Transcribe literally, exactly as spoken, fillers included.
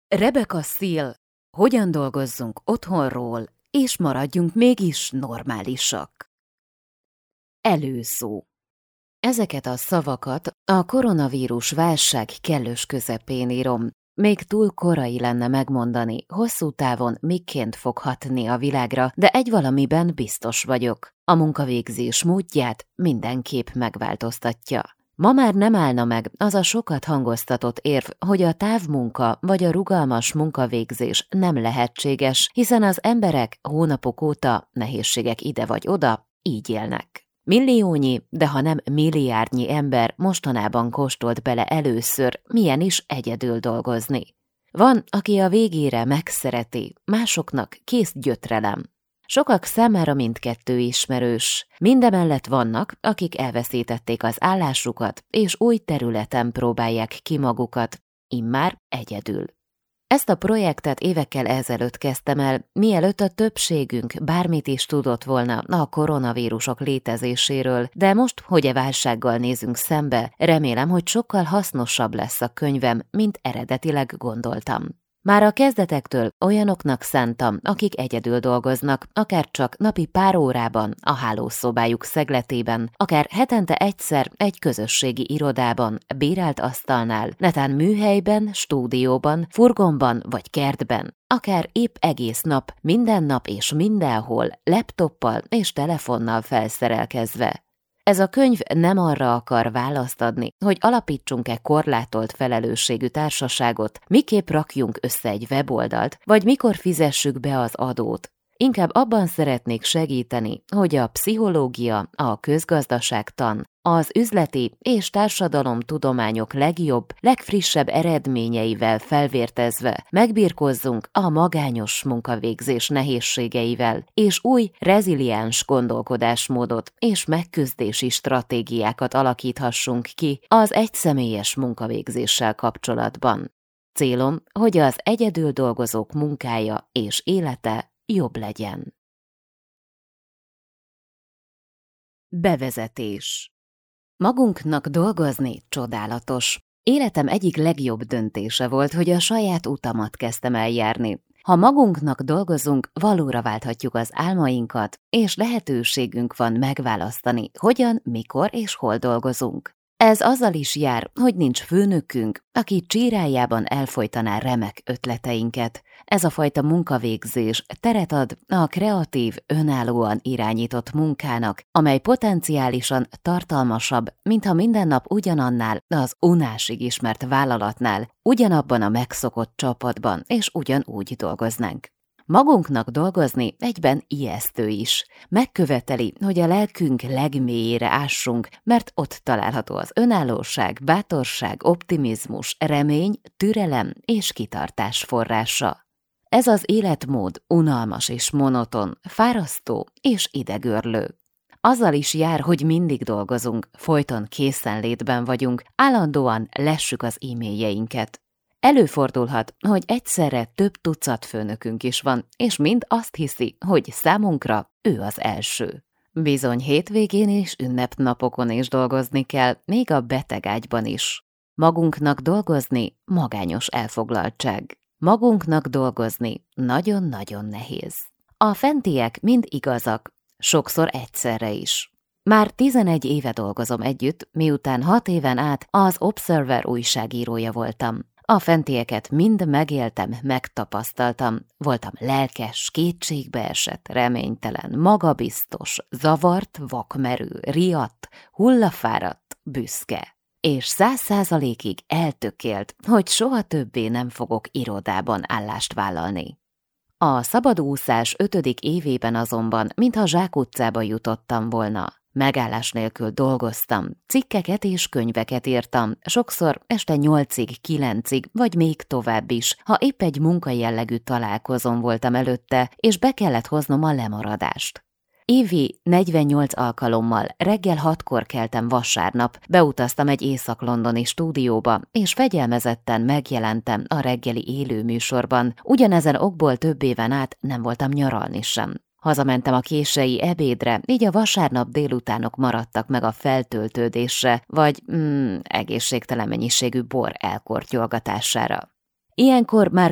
Rebecca Seal, hogyan dolgozzunk otthonról, és maradjunk mégis normálisak. Előszó. Ezeket a szavakat a koronavírus válság kellős közepén írom. Még túl korai lenne megmondani, hosszú távon miként fog hatni a világra, de egy valamiben biztos vagyok. A munkavégzés módját mindenképp megváltoztatja. Ma már nem állna meg az a sokat hangoztatott érv, hogy a távmunka vagy a rugalmas munkavégzés nem lehetséges, hiszen az emberek hónapok óta, nehézségek ide vagy oda, így élnek. Milliónyi, de ha nem milliárdnyi ember mostanában kóstolt bele először, milyen is egyedül dolgozni. Van, aki a végére megszereti, másoknak kész gyötrelem. Sokak számára mindkettő ismerős. Mindemellett vannak, akik elveszítették az állásukat, és új területen próbálják ki magukat, immár egyedül. Ezt a projektet évekkel ezelőtt kezdtem el, mielőtt a többségünk bármit is tudott volna a koronavírusok létezéséről, de most, hogy e válsággal nézünk szembe, remélem, hogy sokkal hasznosabb lesz a könyvem, mint eredetileg gondoltam. Már a kezdetektől olyanoknak szántam, akik egyedül dolgoznak, akár csak napi pár órában a hálószobájuk szegletében, akár hetente egyszer egy közösségi irodában, bérelt asztalnál, netán műhelyben, stúdióban, furgonban vagy kertben, akár épp egész nap, minden nap és mindenhol, laptoppal és telefonnal felszerelkezve. Ez a könyv nem arra akar választ adni, hogy alapítsunk-e korlátolt felelősségű társaságot, miképp rakjunk össze egy weboldalt, vagy mikor fizessük be az adót. Inkább abban szeretnék segíteni, hogy a pszichológia, a közgazdaságtan, az üzleti és társadalomtudományok legjobb, legfrissebb eredményeivel felvértezve megbirkózzunk a magányos munkavégzés nehézségeivel, és új, reziliens gondolkodásmódot és megküzdési stratégiákat alakíthassunk ki az egyszemélyes munkavégzéssel kapcsolatban. Célom, hogy az egyedül dolgozók munkája és élete jobb legyen. Bevezetés. Magunknak dolgozni csodálatos. Életem egyik legjobb döntése volt, hogy a saját utamat kezdtem el járni. Ha magunknak dolgozunk, valóra válthatjuk az álmainkat, és lehetőségünk van megválasztani, hogyan, mikor és hol dolgozunk. Ez azzal is jár, hogy nincs főnökünk, aki csírájában elfojtaná remek ötleteinket. Ez a fajta munkavégzés teret ad a kreatív, önállóan irányított munkának, amely potenciálisan tartalmasabb, mintha minden nap ugyanannál, az unásig ismert vállalatnál, ugyanabban a megszokott csapatban és ugyanúgy dolgoznánk. Magunknak dolgozni egyben ijesztő is. Megköveteli, hogy a lelkünk legmélyére ássunk, mert ott található az önállóság, bátorság, optimizmus, remény, türelem és kitartás forrása. Ez az életmód unalmas és monoton, fárasztó és idegörlő. Azzal is jár, hogy mindig dolgozunk, folyton készenlétben vagyunk, állandóan lessük az e-mailjeinket. Előfordulhat, hogy egyszerre több tucat főnökünk is van, és mind azt hiszi, hogy számunkra ő az első. Bizony hétvégén és ünnepnapokon is dolgozni kell, még a betegágyban is. Magunknak dolgozni magányos elfoglaltság. Magunknak dolgozni nagyon-nagyon nehéz. A fentiek mind igazak, sokszor egyszerre is. Már tizenegy éve dolgozom együtt, miután hat éven át az Observer újságírója voltam. A fentieket mind megéltem, megtapasztaltam. Voltam lelkes, kétségbeesett, reménytelen, magabiztos, zavart, vakmerő, riadt, hullafáradt, büszke. És száz százalékig eltökélt, hogy soha többé nem fogok irodában állást vállalni. A szabadúszás ötödik évében azonban, mintha zsákutcába jutottam volna. Megállás nélkül dolgoztam, cikkeket és könyveket írtam, sokszor este nyolcig, kilencig, vagy még tovább is, ha épp egy munkajellegű találkozón voltam előtte, és be kellett hoznom a lemaradást. Évi negyvennyolc alkalommal reggel hatkor keltem vasárnap, beutaztam egy észak-londoni stúdióba, és fegyelmezetten megjelentem a reggeli élőműsorban, ugyanezen okból több éven át nem voltam nyaralni sem. Hazamentem a késői ebédre, így a vasárnap délutánok maradtak meg a feltöltődésre, vagy mm, egészségtelen mennyiségű bor elkortyolgatására. Ilyenkor már